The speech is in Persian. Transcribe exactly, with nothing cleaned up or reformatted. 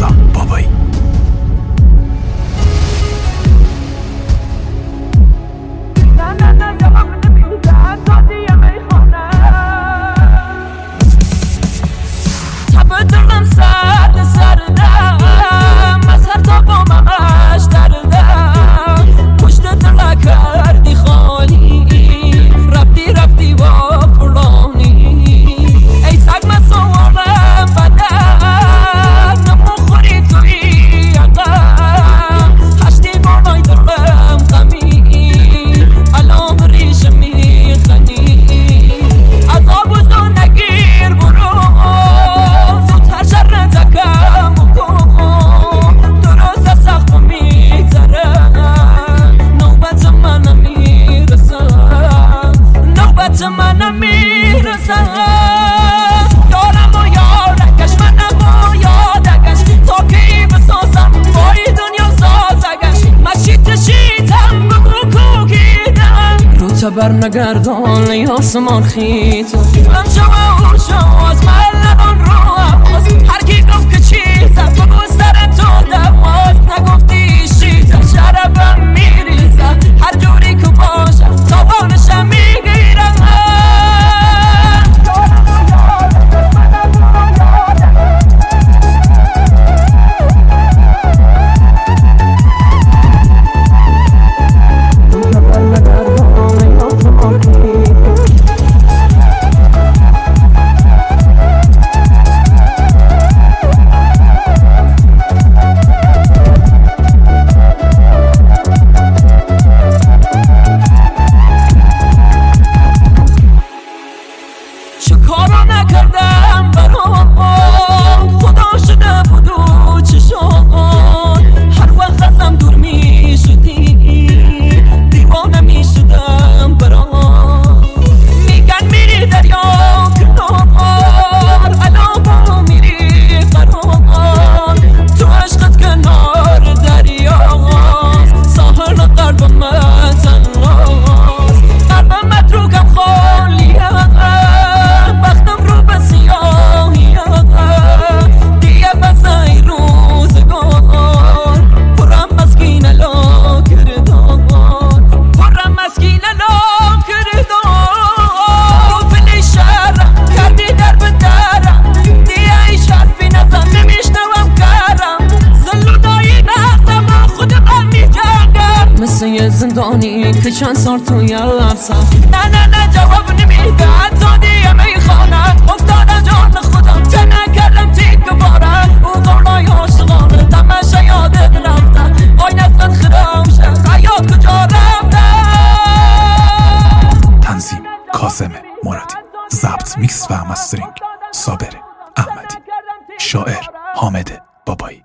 رضا بابایی. بر نگردان ای آسمان خیت من شما و شما از ملدان رو عواز هر کی گفت که چیزم بگو سر تو دواز نگفتی شیزم شربم میریزم هر جوری که باشم تاوانشم میگیرم کارا نکردم برام خدا شده بودو چشان هر وقت ازم دور می شدی دیوانه می شدم برام میگن میری دریا کنار الان با میری قرار تو عشقت کنار دریا ساحل قلب من تنهاست قلبم متروکم خالیه مثل زندانی که چند سال توی لرزم نه نه نه جواب نمیده حتی دیگه میخوانم افتادم جان خودم چه نکردم تیک بارم او قولای عاشقانه دمش یادت رفتم آی نفت خرامشه حیات کجا رفتم. تنظیم کاظم مرادی، ضبط میکس و مسترینگ صابر احمدی، شاعر حامد بابایی.